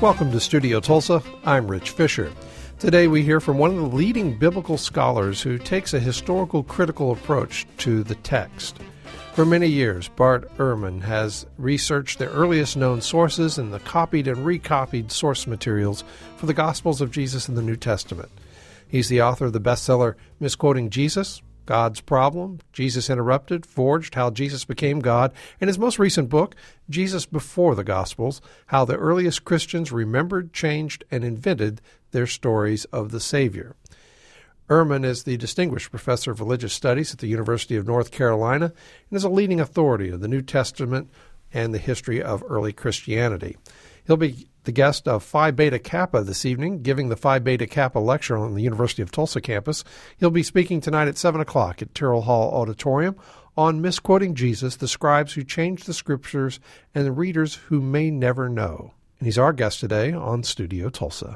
Welcome to Studio Tulsa. I'm Rich Fisher. Today we hear from one of the leading biblical scholars who takes a historical critical approach to the text. For many years, Bart Ehrman has researched the earliest known sources and the copied and recopied source materials for the Gospels of Jesus in the New Testament. He's the author of the bestseller Misquoting Jesus, God's Problem, Jesus Interrupted, Forged, How Jesus Became God, and his most recent book, Jesus Before the Gospels, How the Earliest Christians Remembered, Changed, and Invented Their Stories of the Savior. Ehrman is the Distinguished Professor of Religious Studies at the University of North Carolina and is a leading authority of the New Testament and the history of early Christianity. He'll be the guest of Phi Beta Kappa this evening, giving the Phi Beta Kappa lecture on the University of Tulsa campus. He'll be speaking tonight at 7 o'clock at Terrell Hall Auditorium on Misquoting Jesus, the Scribes Who Changed the Scriptures, and the Readers Who May Never Know. And he's our guest today on Studio Tulsa.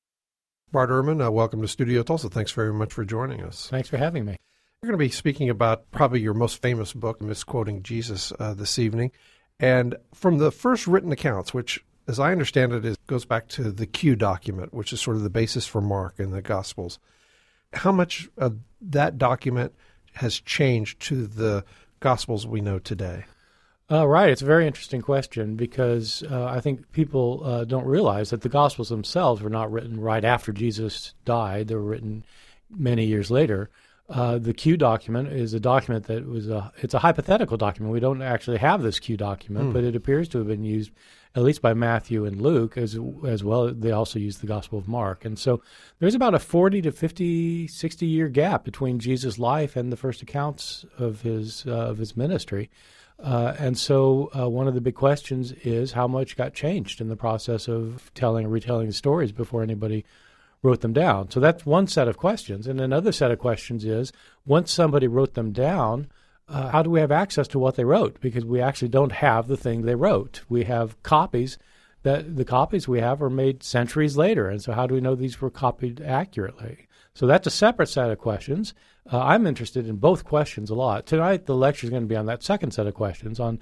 Bart Ehrman, welcome to Studio Tulsa. Thanks very much for joining us. Thanks for having me. We're going to be speaking about probably your most famous book, Misquoting Jesus, this evening. And from the first written accounts, which, as I understand it, goes back to the Q document, which is sort of the basis for Mark and the Gospels. How much of that document has changed to the Gospels we know today? Right. It's a very interesting question because I think people don't realize that the Gospels themselves were not written right after Jesus died. They were written many years later. The Q document is a document that it's a hypothetical document. We don't actually have this Q document, but it appears to have been used at least by Matthew and Luke as well. They also use the Gospel of Mark. And so there's about a 40 to 50, 60-year gap between Jesus' life and the first accounts of his ministry. And so one of the big questions is how much got changed in the process of telling and retelling the stories before anybody wrote them down. So that's one set of questions. And another set of questions is, once somebody wrote them down, how do we have access to what they wrote? Because we actually don't have the thing they wrote. We have copies. The copies we have are made centuries later. And so how do we know these were copied accurately? So that's a separate set of questions. I'm interested in both questions a lot. Tonight, the lecture is going to be on that second set of questions, on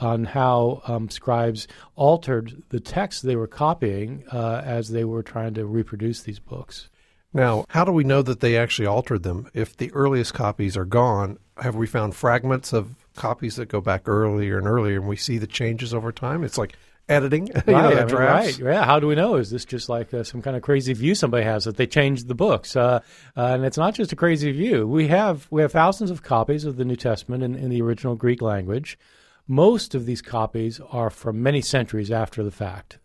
how scribes altered the text they were copying as they were trying to reproduce these books. Now, how do we know that they actually altered them? If the earliest copies are gone, have we found fragments of copies that go back earlier and earlier, and we see the changes over time? It's like editing, right, drafts. Right, yeah. How do we know? Is this just like some kind of crazy view somebody has that they changed the books? And it's not just a crazy view. We have thousands of copies of the New Testament in the original Greek language. Most of these copies are from many centuries after the fact.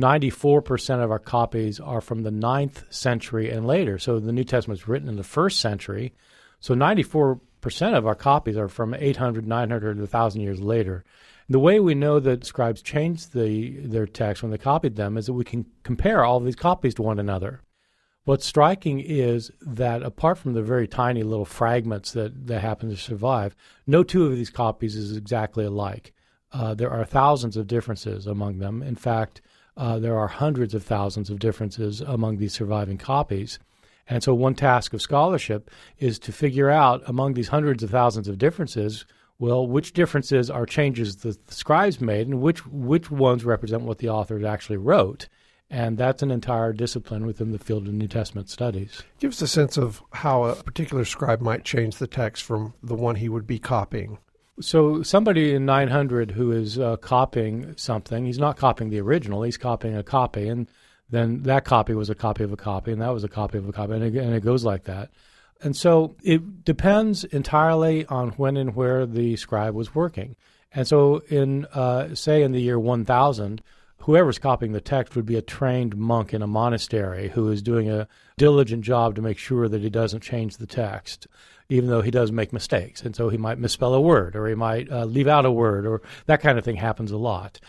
94% of our copies are from the 9th century and later. So the New Testament was written in the 1st century. So 94% of our copies are from 800, 900, 1,000 years later. The way we know that scribes changed their text when they copied them is that we can compare all of these copies to one another. What's striking is that apart from the very tiny little fragments that happen to survive, no two of these copies is exactly alike. There are thousands of differences among them. In fact, there are hundreds of thousands of differences among these surviving copies. And so one task of scholarship is to figure out among these hundreds of thousands of differences, well, which differences are changes that the scribes made and which ones represent what the authors actually wrote. And that's an entire discipline within the field of New Testament studies. Give us a sense of how a particular scribe might change the text from the one he would be copying. So somebody in 900 who is copying something, he's not copying the original, he's copying a copy, and then that copy was a copy of a copy, and that was a copy of a copy, and it goes like that. And so it depends entirely on when and where the scribe was working. And so say in the year 1000, whoever's copying the text would be a trained monk in a monastery who is doing a diligent job to make sure that he doesn't change the text, even though he does make mistakes. And so he might misspell a word, or he might leave out a word, or that kind of thing happens a lot.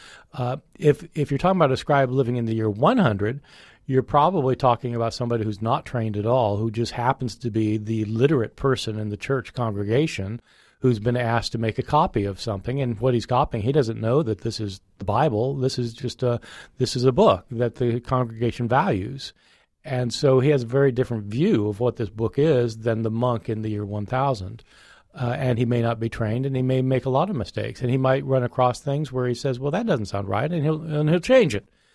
If you're talking about a scribe living in the year 100, you're probably talking about somebody who's not trained at all, who just happens to be the literate person in the church congregation who's been asked to make a copy of something. And what he's copying, he doesn't know that this is the Bible. This is just a book that the congregation values. And so he has a very different view of what this book is than the monk in the year 1000. And he may not be trained, and he may make a lot of mistakes. And he might run across things where he says, well, that doesn't sound right, and he'll change it.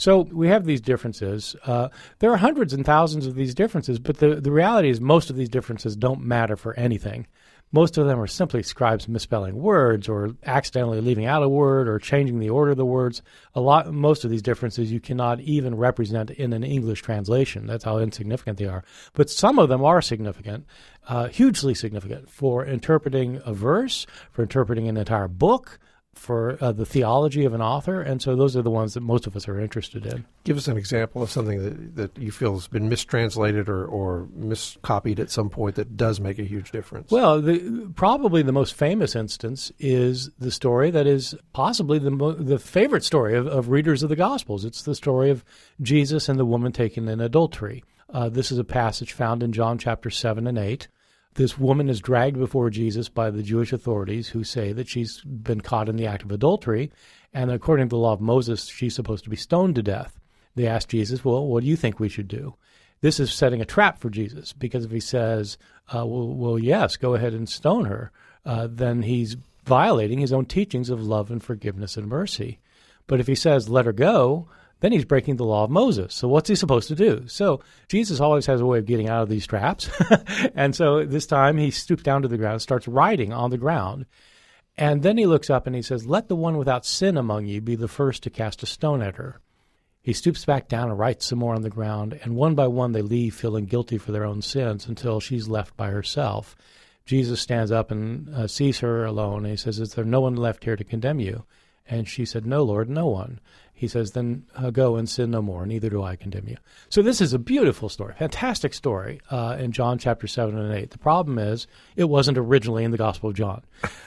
So we have these differences. There are hundreds and thousands of these differences, but the reality is most of these differences don't matter for anything. Most of them are simply scribes misspelling words or accidentally leaving out a word or changing the order of the words. Most of these differences you cannot even represent in an English translation. That's how insignificant they are. But some of them are significant, hugely significant for interpreting a verse, for interpreting an entire book, for the theology of an author, and so those are the ones that most of us are interested in. Give us an example of something that you feel has been mistranslated or miscopied at some point that does make a huge difference. Well, probably the most famous instance is the story that is possibly the favorite story of readers of the Gospels. It's the story of Jesus and the woman taken in adultery. This is a passage found in John chapter 7 and 8. This woman is dragged before Jesus by the Jewish authorities who say that she's been caught in the act of adultery, and according to the law of Moses, she's supposed to be stoned to death. They ask Jesus, well, what do you think we should do? This is setting a trap for Jesus, because if he says, well, yes, go ahead and stone her, then he's violating his own teachings of love and forgiveness and mercy. But if he says, let her go, then he's breaking the law of Moses. So what's he supposed to do? So Jesus always has a way of getting out of these traps. And so this time he stoops down to the ground and starts writing on the ground. And then he looks up and he says, let the one without sin among you be the first to cast a stone at her. He stoops back down and writes some more on the ground, and one by one they leave feeling guilty for their own sins until she's left by herself. Jesus stands up and sees her alone, and he says, is there no one left here to condemn you? And she said, no, Lord, no one. He says, then go and sin no more, neither do I condemn you. So this is a beautiful story, fantastic story in John chapter 7 and 8. The problem is it wasn't originally in the Gospel of John.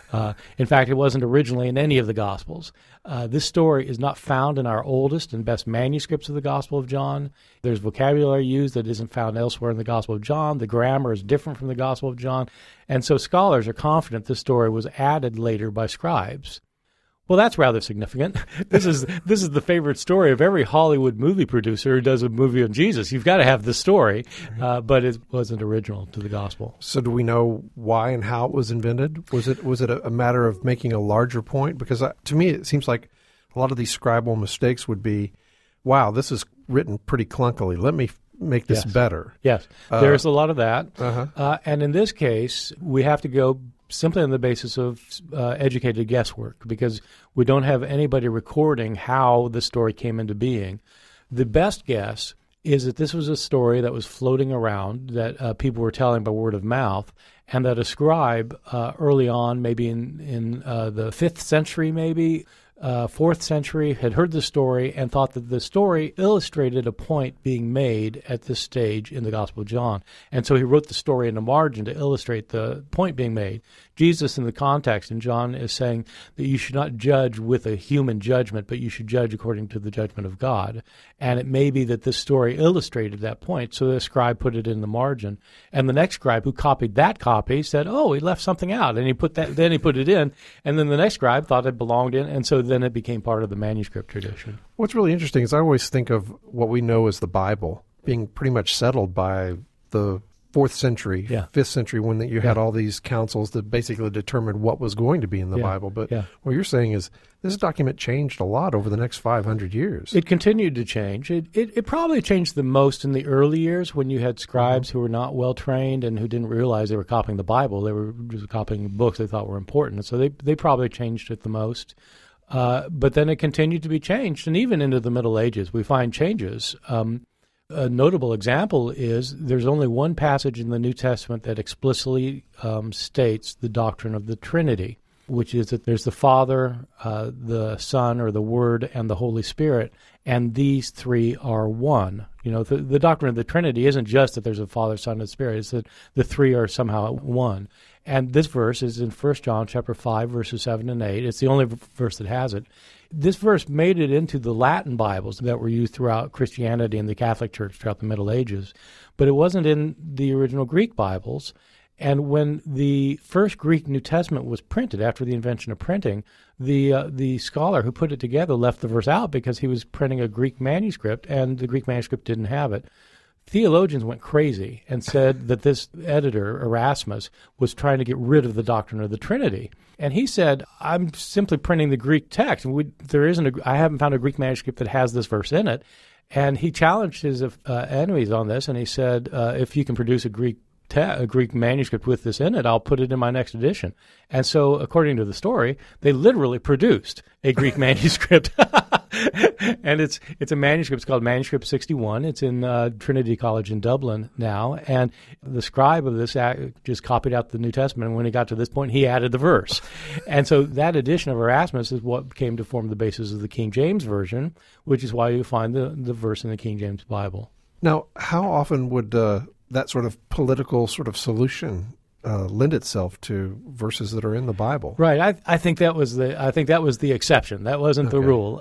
In fact, it wasn't originally in any of the Gospels. This story is not found in our oldest and best manuscripts of the Gospel of John. There's vocabulary used that isn't found elsewhere in the Gospel of John. The grammar is different from the Gospel of John. And so scholars are confident this story was added later by scribes. Well, that's rather significant. This is the favorite story of every Hollywood movie producer who does a movie on Jesus. You've got to have the story, but it wasn't original to the gospel. So do we know why and how it was invented? Was it a matter of making a larger point? Because to me, it seems like a lot of these scribal mistakes would be, wow, this is written pretty clunkily. Let me make this better. Yes, there's a lot of that. Uh-huh. And in this case, we have to go simply on the basis of educated guesswork, because we don't have anybody recording how the story came into being. The best guess is that this was a story that was floating around, that people were telling by word of mouth, and that a scribe early on, maybe in the 5th century, maybe 4th century, had heard the story and thought that the story illustrated a point being made at this stage in the Gospel of John. And so he wrote the story in the margin to illustrate the point being made. Jesus, in the context in John, is saying that you should not judge with a human judgment, but you should judge according to the judgment of God. And it may be that this story illustrated that point, so the scribe put it in the margin. And the next scribe who copied that copy said, oh, he left something out, and he put it in, and then the next scribe thought it belonged in, and so then it became part of the manuscript tradition. What's really interesting is I always think of what we know as the Bible being pretty much settled by the 4th century, 5th century, when you had all these councils that basically determined what was going to be in the Bible. But what you're saying is this document changed a lot over the next 500 years. It continued to change. It probably changed the most in the early years when you had scribes who were not well-trained and who didn't realize they were copying the Bible. They were just copying books they thought were important. So they probably changed it the most. But then it continued to be changed, and even into the Middle Ages we find changes. A notable example is there's only one passage in the New Testament that explicitly states the doctrine of the Trinity, which is that there's the Father, the Son, or the Word, and the Holy Spirit, and these three are one. You know, the doctrine of the Trinity isn't just that there's a Father, Son, and Spirit. It's that the three are somehow one. And this verse is in 1 John chapter 5, verses 7 and 8. It's the only verse that has it. This verse made it into the Latin Bibles that were used throughout Christianity and the Catholic Church throughout the Middle Ages, but it wasn't in the original Greek Bibles. And when the first Greek New Testament was printed after the invention of printing, the scholar who put it together left the verse out because he was printing a Greek manuscript, and the Greek manuscript didn't have it. theologians went crazy and said that this editor, Erasmus, was trying to get rid of the doctrine of the Trinity. And he said, I'm simply printing the Greek text. I haven't found a Greek manuscript that has this verse in it. And he challenged his enemies on this, and he said, if you can produce a Greek manuscript with this in it, I'll put it in my next edition. And so, according to the story, they literally produced a Greek manuscript. And it's a manuscript. It's called Manuscript 61. It's in Trinity College in Dublin now. And the scribe of this just copied out the New Testament. And when he got to this point, he added the verse. And so that edition of Erasmus is what came to form the basis of the King James Version, which is why you find the verse in the King James Bible. Now, how often would that sort of political sort of solution lend itself to verses that are in the Bible? Right. I think that was the exception. That wasn't the rule.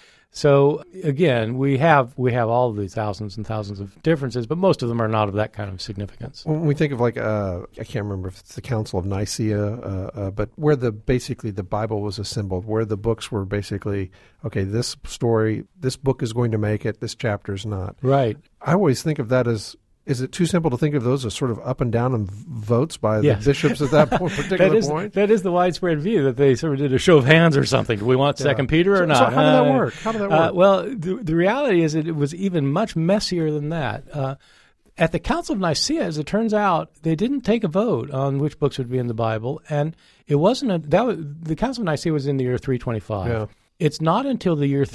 So again, we have all of these thousands and thousands of differences, but most of them are not of that kind of significance. When we think of I can't remember if it's the Council of Nicaea, but where basically the Bible was assembled, where the books were basically, okay, this book is going to make it, this chapter is not. Right. I always think of that as, is it too simple to think of those as sort of up and down and votes by the bishops at that particular point? That is the widespread view, that they sort of did a show of hands or something. Do we want 2 Peter or not? So how did that work? Well, the reality is that it was even much messier than that. At the Council of Nicaea, as it turns out, they didn't take a vote on which books would be in the Bible, and it wasn't the Council of Nicaea was in the year 325. Yeah. It's not until the year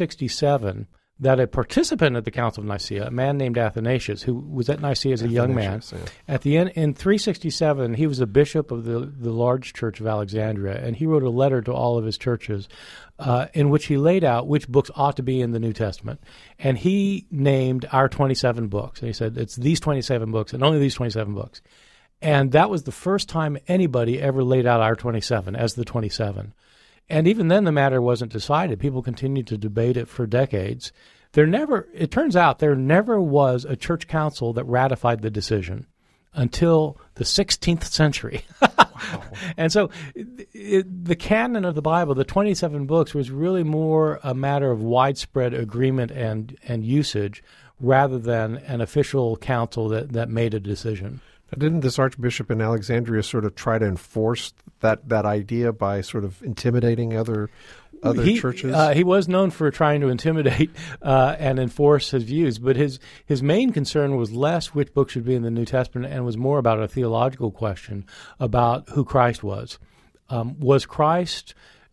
367 that a participant at the Council of Nicaea, a man named Athanasius, who was at Nicaea as a young man, at the end in 367, he was a bishop of the large church of Alexandria, and he wrote a letter to all of his churches in which he laid out which books ought to be in the New Testament. And he named our 27 books. And he said, it's these 27 books and only these 27 books. And that was the first time anybody ever laid out our 27 as the 27. And even then, the matter wasn't decided. People continued to debate it for decades. It turns out there never was a church council that ratified the decision until the 16th century. Wow. And so the canon of the Bible, the 27 books, was really more a matter of widespread agreement and usage rather than an official council that made a decision. Didn't this archbishop in Alexandria sort of try to enforce that idea by sort of intimidating other churches? He was known for trying to intimidate and enforce his views, but his main concern was less which book should be in the New Testament and was more about a theological question about who Christ was. Was Christ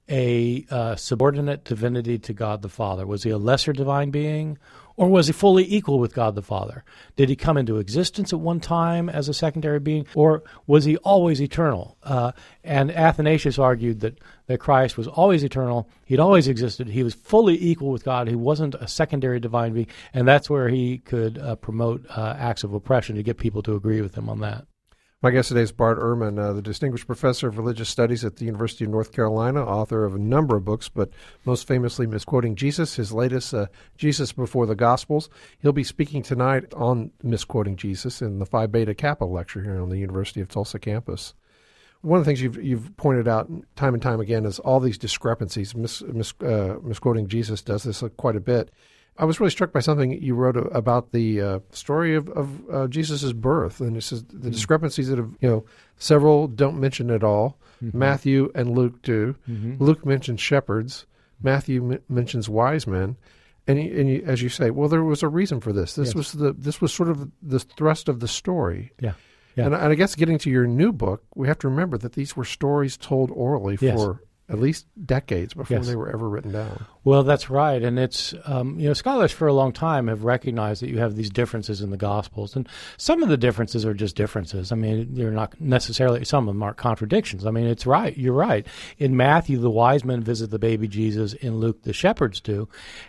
a subordinate divinity to God the Father? Was he a lesser divine being? Or was he fully equal with God the Father? Did he come into existence at one time as a secondary being, or was he always eternal? And Athanasius argued that Christ was always eternal. He'd always existed. He was fully equal with God. He wasn't a secondary divine being, and that's where he could promote acts of oppression to get people to agree with him on that. My guest today is Bart Ehrman, the Distinguished Professor of Religious Studies at the University of North Carolina, author of a number of books, but most famously Misquoting Jesus, his latest, Jesus Before the Gospels. He'll be speaking tonight on Misquoting Jesus in the Phi Beta Kappa lecture here on the University of Tulsa campus. One of the things you've pointed out time and time again is all these discrepancies. Misquoting Jesus does this quite a bit. I was really struck by something you wrote about the story of Jesus' birth, and it says the discrepancies that have, several don't mention at all. Mm-hmm. Matthew and Luke do. Mm-hmm. Luke mentions shepherds. Matthew mentions wise men, and as you say, well, there was a reason for this. This was sort of the thrust of the story. Yeah. Yeah. And I guess getting to your new book, we have to remember that these were stories told orally for at least decades before they were ever written down. Well, that's right. And it's, scholars for a long time have recognized that you have these differences in the Gospels. And some of the differences are just differences. I mean, they're not necessarily, some of them aren't contradictions. I mean, it's right. You're right. In Matthew, the wise men visit the baby Jesus. In Luke, the shepherds do.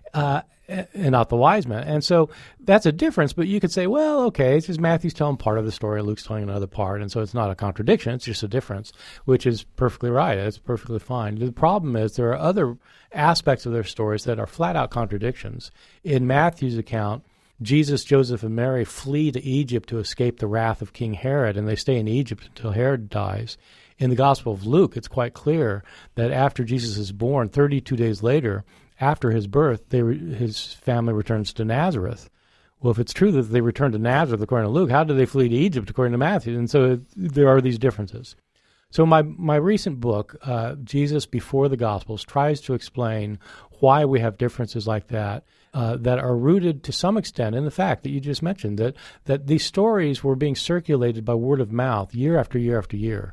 And not the wise men. And so that's a difference, but you could say, well, okay, it's just Matthew's telling part of the story, Luke's telling another part, and so it's not a contradiction, it's just a difference, which is perfectly right. It's perfectly fine. The problem is there are other aspects of their stories that are flat-out contradictions. In Matthew's account, Jesus, Joseph, and Mary flee to Egypt to escape the wrath of King Herod, and they stay in Egypt until Herod dies. In the Gospel of Luke, it's quite clear that after Jesus is born, 32 days later, after his birth, his family returns to Nazareth. Well, if it's true that they returned to Nazareth according to Luke, how did they flee to Egypt according to Matthew? And so there are these differences. So my recent book, Jesus Before the Gospels, tries to explain why we have differences like that that are rooted to some extent in the fact that you just mentioned, that these stories were being circulated by word of mouth year after year after year,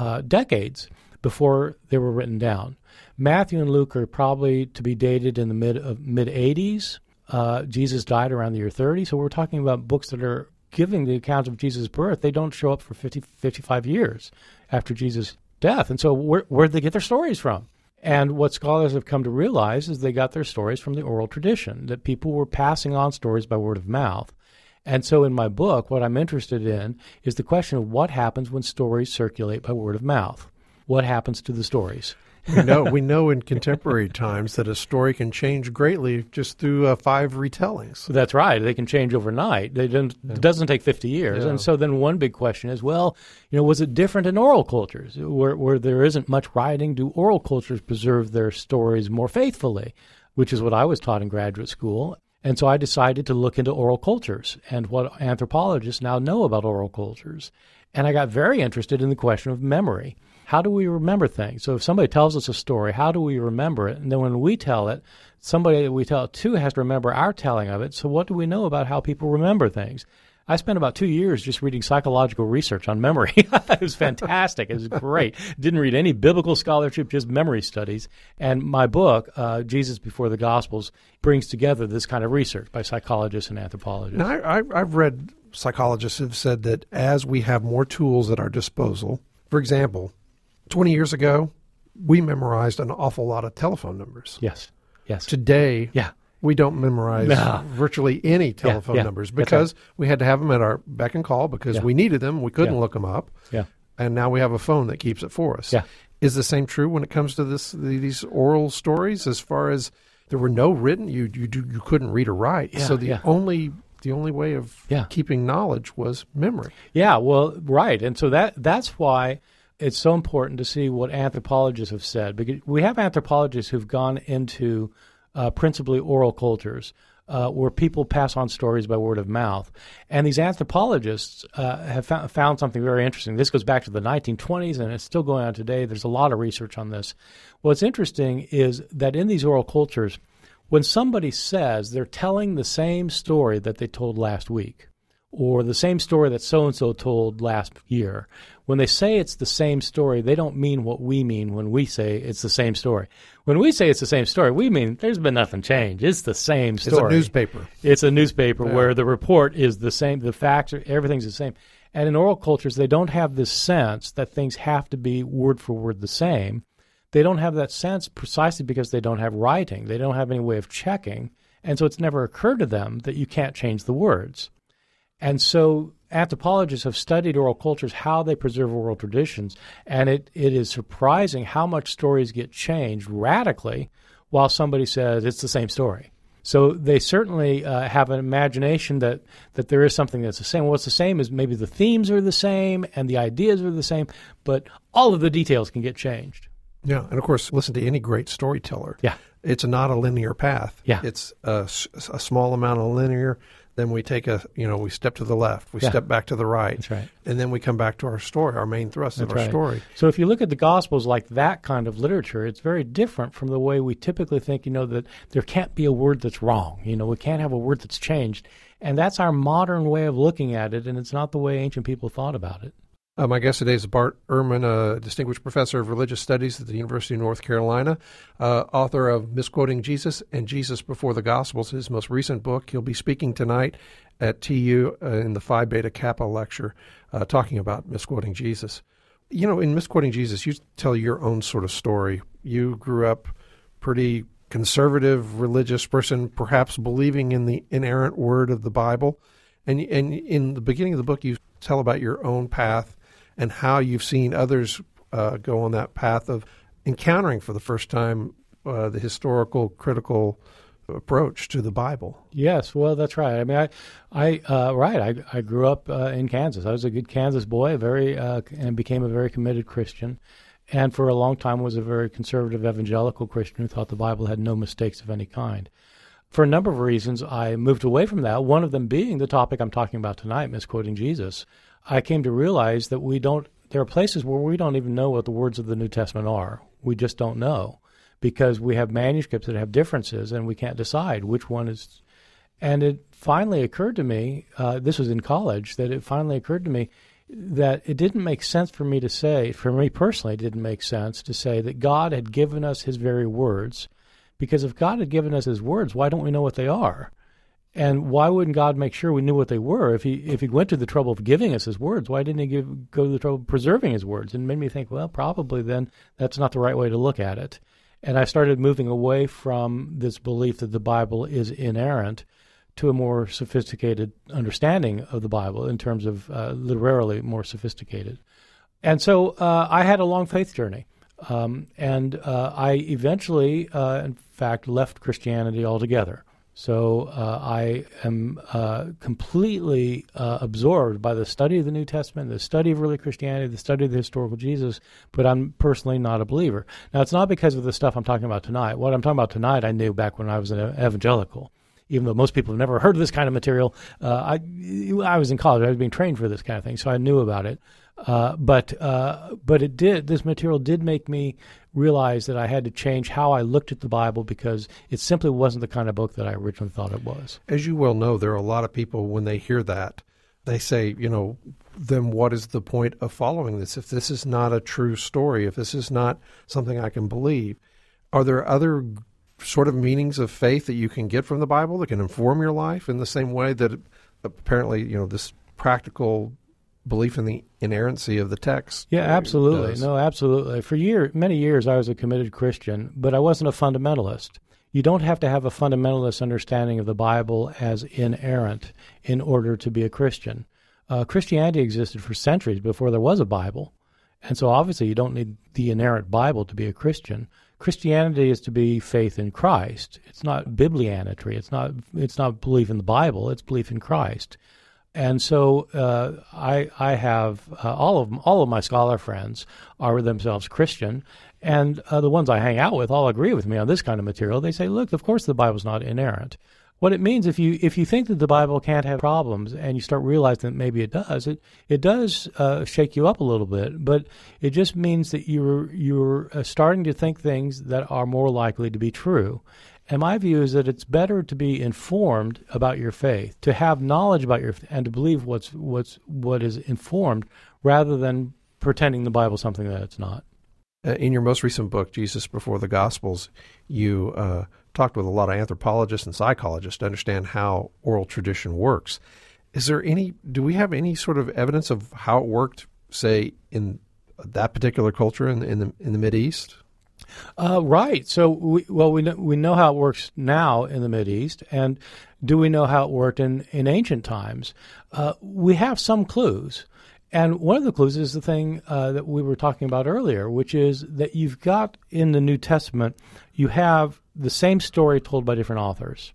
decades before they were written down. Matthew and Luke are probably to be dated in the mid-80s. Jesus died around the year 30, so we're talking about books that are giving the accounts of Jesus' birth. They don't show up for 55 years after Jesus' death. And so where did they get their stories from? And what scholars have come to realize is they got their stories from the oral tradition, that people were passing on stories by word of mouth. And so in my book, what I'm interested in is the question of what happens when stories circulate by word of mouth. What happens to the stories? We know in contemporary times that a story can change greatly just through 5 retellings. That's right. They can change overnight. It doesn't take 50 years. Yeah. And so then one big question is, well, was it different in oral cultures? Where there isn't much writing, do oral cultures preserve their stories more faithfully? Which is what I was taught in graduate school. And so I decided to look into oral cultures and what anthropologists now know about oral cultures. And I got very interested in the question of memory. How do we remember things? So if somebody tells us a story, how do we remember it? And then when we tell it, somebody that we tell it to has to remember our telling of it. So what do we know about how people remember things? I spent about 2 years just reading psychological research on memory. It was fantastic. It was great. Didn't read any biblical scholarship, just memory studies. And my book, Jesus Before the Gospels, brings together this kind of research by psychologists and anthropologists. Now, I've read psychologists have said that as we have more tools at our disposal, for example, 20 years ago, we memorized an awful lot of telephone numbers. Yes. Today, we don't memorize virtually any telephone numbers because we had to have them at our beck and call because we needed them. We couldn't look them up. Yeah. And now we have a phone that keeps it for us. Yeah. Is the same true when it comes to these oral stories? As far as there were no written, you couldn't read or write. Yeah, so the only way of keeping knowledge was memory. Yeah, well, right. And so that's why it's so important to see what anthropologists have said, because we have anthropologists who've gone into principally oral cultures where people pass on stories by word of mouth. And these anthropologists have found something very interesting. This goes back to the 1920s, and it's still going on today. There's a lot of research on this. What's interesting is that in these oral cultures, when somebody says they're telling the same story that they told last week, or the same story that so-and-so told last year, when they say it's the same story, they don't mean what we mean when we say it's the same story. When we say it's the same story, we mean there's been nothing changed. It's the same story. It's a newspaper. It's a newspaper where the report is the same, the facts, everything's the same. And in oral cultures, they don't have this sense that things have to be word for word the same. They don't have that sense precisely because they don't have writing. They don't have any way of checking. And so it's never occurred to them that you can't change the words. And so anthropologists have studied oral cultures, how they preserve oral traditions, and it is surprising how much stories get changed radically while somebody says it's the same story. So they certainly have an imagination that there is something that's the same. What's the same is maybe the themes are the same and the ideas are the same, but all of the details can get changed. Yeah, and of course, listen to any great storyteller. Yeah. It's not a linear path. Yeah. It's a small amount of linear. Then we take we step to the left, we step back to the right. That's right. And then we come back to our story, our main thrust of our story. So if you look at the Gospels like that kind of literature, it's very different from the way we typically think, that there can't be a word that's wrong. We can't have a word that's changed. And that's our modern way of looking at it, and it's not the way ancient people thought about it. My guest today is Bart Ehrman, a distinguished professor of religious studies at the University of North Carolina, author of Misquoting Jesus and Jesus Before the Gospels, his most recent book. He'll be speaking tonight at TU in the Phi Beta Kappa lecture, talking about misquoting Jesus. In Misquoting Jesus, you tell your own sort of story. You grew up pretty conservative, religious person, perhaps believing in the inerrant word of the Bible. And in the beginning of the book, you tell about your own path and how you've seen others go on that path of encountering for the first time the historical, critical approach to the Bible. Yes, well, that's right. I mean, I grew up in Kansas. I was a good Kansas boy, and became a very committed Christian, and for a long time was a very conservative evangelical Christian who thought the Bible had no mistakes of any kind. For a number of reasons, I moved away from that, one of them being the topic I'm talking about tonight, misquoting Jesus. I came to realize that there are places where we don't even know what the words of the New Testament are. We just don't know because we have manuscripts that have differences and we can't decide which one is. And it finally occurred to me, this was in college, that it didn't make sense for me to say, for me personally, it didn't make sense to say that God had given us his very words. Because if God had given us his words, why don't we know what they are? And why wouldn't God make sure we knew what they were? If he went to the trouble of giving us his words, why didn't he go to the trouble of preserving his words? And it made me think, well, probably then that's not the right way to look at it. And I started moving away from this belief that the Bible is inerrant to a more sophisticated understanding of the Bible in terms of literarily more sophisticated. And so I had a long faith journey. And I eventually, in fact, left Christianity altogether. So I am completely absorbed by the study of the New Testament, the study of early Christianity, the study of the historical Jesus, but I'm personally not a believer. Now, it's not because of the stuff I'm talking about tonight. What I'm talking about tonight I knew back when I was an evangelical. Even though most people have never heard of this kind of material, I was in college. I was being trained for this kind of thing, so I knew about it. But this material did make me realize that I had to change how I looked at the Bible because it simply wasn't the kind of book that I originally thought it was. As you well know, there are a lot of people, when they hear that, they say, then what is the point of following this? If this is not a true story, if this is not something I can believe, are there other sort of meanings of faith that you can get from the Bible that can inform your life in the same way that apparently, this practical belief in the inerrancy of the text? Yeah, absolutely. Does. No, absolutely. For many years, I was a committed Christian, but I wasn't a fundamentalist. You don't have to have a fundamentalist understanding of the Bible as inerrant in order to be a Christian. Christianity existed for centuries before there was a Bible, and so obviously you don't need the inerrant Bible to be a Christian. Christianity is to be faith in Christ. It's not biblianity. It's not belief in the Bible. It's belief in Christ. And so I have all of my scholar friends are themselves Christian, and the ones I hang out with all agree with me on this kind of material. They say, look, of course the Bible's not inerrant. What it means, if you think that the Bible can't have problems and you start realizing that maybe it does shake you up a little bit, but it just means that you're starting to think things that are more likely to be true. And my view is that it's better to be informed about your faith, to have knowledge about your faith, and to believe what is informed, rather than pretending the Bible is something that it's not. In your most recent book, Jesus Before the Gospels, you talked with a lot of anthropologists and psychologists to understand how oral tradition works. Do we have any sort of evidence of how it worked, say, in that particular culture in the Mideast? Right. So we know how it works now in the Mideast, and do we know how it worked in ancient times? We have some clues. And one of the clues is the thing that we were talking about earlier, which is that you've got in the New Testament, you have the same story told by different authors.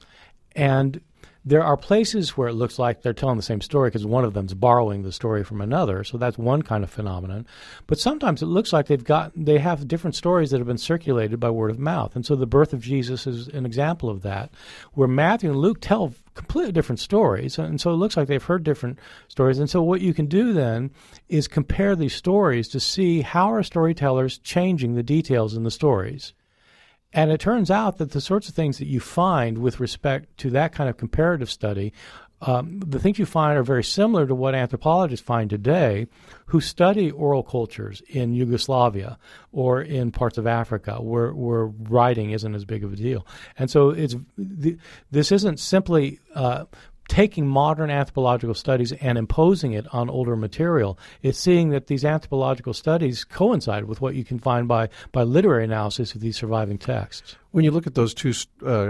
And there are places where it looks like they're telling the same story because one of them's borrowing the story from another. So that's one kind of phenomenon. But sometimes it looks like they have different stories that have been circulated by word of mouth. And so the birth of Jesus is an example of that, where Matthew and Luke tell completely different stories. And so it looks like they've heard different stories. And so what you can do then is compare these stories to see how are storytellers changing the details in the stories. And it turns out that the sorts of things that you find with respect to that kind of comparative study, the things you find are very similar to what anthropologists find today who study oral cultures in Yugoslavia or in parts of Africa where writing isn't as big of a deal. And so this isn't simply taking modern anthropological studies and imposing it on older material. It's seeing that these anthropological studies coincide with what you can find by literary analysis of these surviving texts. When you look at those two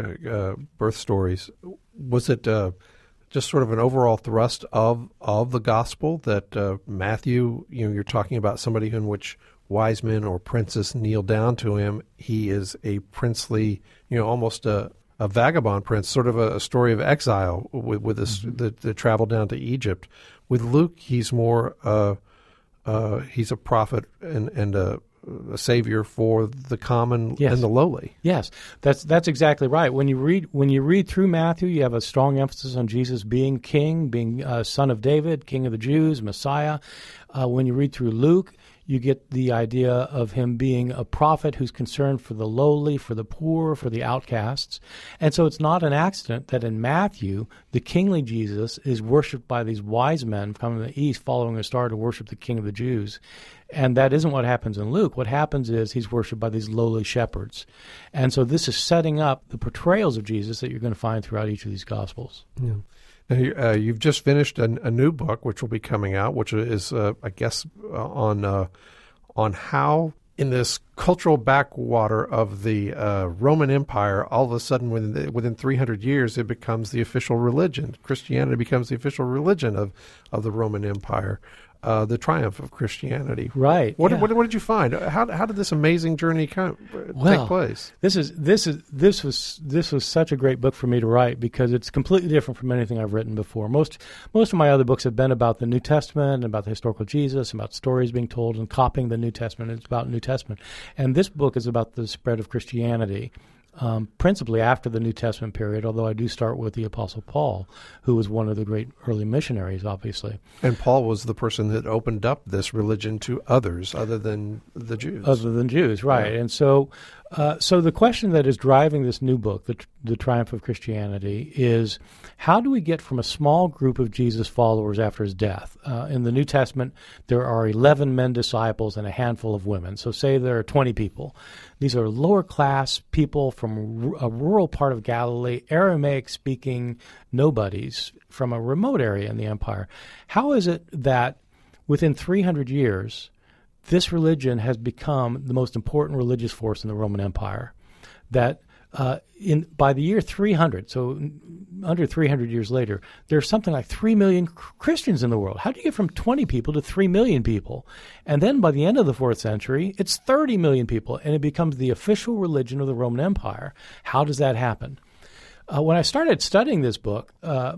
birth stories, was it just sort of an overall thrust of the gospel that Matthew, you're talking about somebody in which wise men or princes kneel down to him. He is a princely, almost a vagabond prince, sort of a story of exile with this, the travel down to Egypt. With Luke, he's more he's a prophet and a savior for the common Yes. and the lowly. Yes, that's exactly right. When you read through Matthew, you have a strong emphasis on Jesus being king, being son of David, king of the Jews, Messiah. When you read through Luke, you get the idea of him being a prophet who's concerned for the lowly, for the poor, for the outcasts. And so it's not an accident that in Matthew, the kingly Jesus is worshipped by these wise men from the east following a star to worship the king of the Jews. And that isn't what happens in Luke. What happens is he's worshipped by these lowly shepherds. And so this is setting up the portrayals of Jesus that you're going to find throughout each of these Gospels. Yeah. Now, you've just finished a new book, which will be coming out, which is, I guess, on how in this cultural backwater of the Roman Empire, all of a sudden within 300 years, it becomes the official religion. Christianity becomes the official religion of the Roman Empire. The triumph of Christianity. Right. What did you find? How did this amazing journey take place? This was such a great book for me to write because it's completely different from anything I've written before. Most of my other books have been about the New Testament, about the historical Jesus, about stories being told and copying the New Testament. It's about New Testament, and this book is about the spread of Christianity. Principally after the New Testament period, although I do start with the Apostle Paul, who was one of the great early missionaries, obviously. And Paul was the person that opened up this religion to others other than the Jews. Other than Jews, right. Yeah. And so the question that is driving this new book, The Triumph of Christianity, is how do we get from a small group of Jesus followers after his death? In the New Testament, there are 11 men disciples and a handful of women. So say there are 20 people. These are lower-class people from a rural part of Galilee, Aramaic-speaking nobodies from a remote area in the empire. How is it that within 300 years, this religion has become the most important religious force in the Roman Empire? That by the year 300, so under 300 years later, there's something like 3 million Christians in the world. How do you get from 20 people to 3 million people? And then by the end of the 4th century, it's 30 million people, and it becomes the official religion of the Roman Empire. How does that happen? When I started studying this book,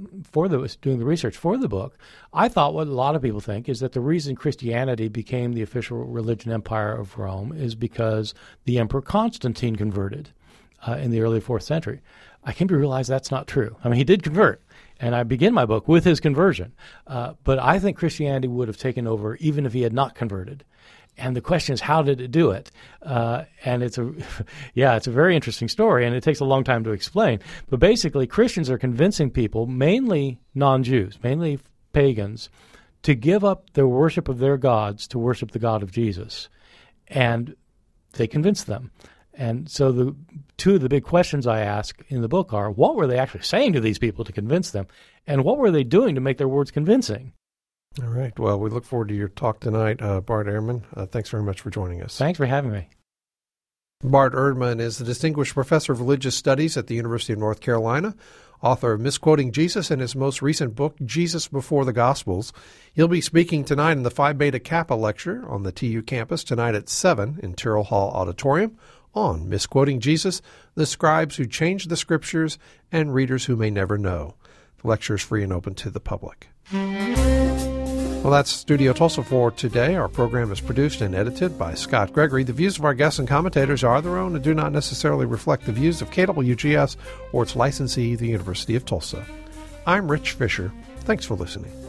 doing the research for the book, I thought what a lot of people think is that the reason Christianity became the official religion empire of Rome is because the Emperor Constantine converted in the early 4th century. I came to realize that's not true. I mean, he did convert, and I begin my book with his conversion. But I think Christianity would have taken over even if he had not converted. And the question is, how did it do it? And it's a very interesting story, and it takes a long time to explain. But basically, Christians are convincing people, mainly non-Jews, mainly pagans, to give up their worship of their gods to worship the God of Jesus. And they convince them. And so two of the big questions I ask in the book are, what were they actually saying to these people to convince them? And what were they doing to make their words convincing? All right. Well, we look forward to your talk tonight, Bart Ehrman. Thanks very much for joining us. Thanks for having me. Bart Ehrman is the Distinguished Professor of Religious Studies at the University of North Carolina, author of Misquoting Jesus and his most recent book, Jesus Before the Gospels. He'll be speaking tonight in the Phi Beta Kappa lecture on the TU campus tonight at 7 in Terrell Hall Auditorium on Misquoting Jesus, the scribes who changed the scriptures and readers who may never know. The lecture is free and open to the public. Well, that's Studio Tulsa for today. Our program is produced and edited by Scott Gregory. The views of our guests and commentators are their own and do not necessarily reflect the views of KWGS or its licensee, the University of Tulsa. I'm Rich Fisher. Thanks for listening.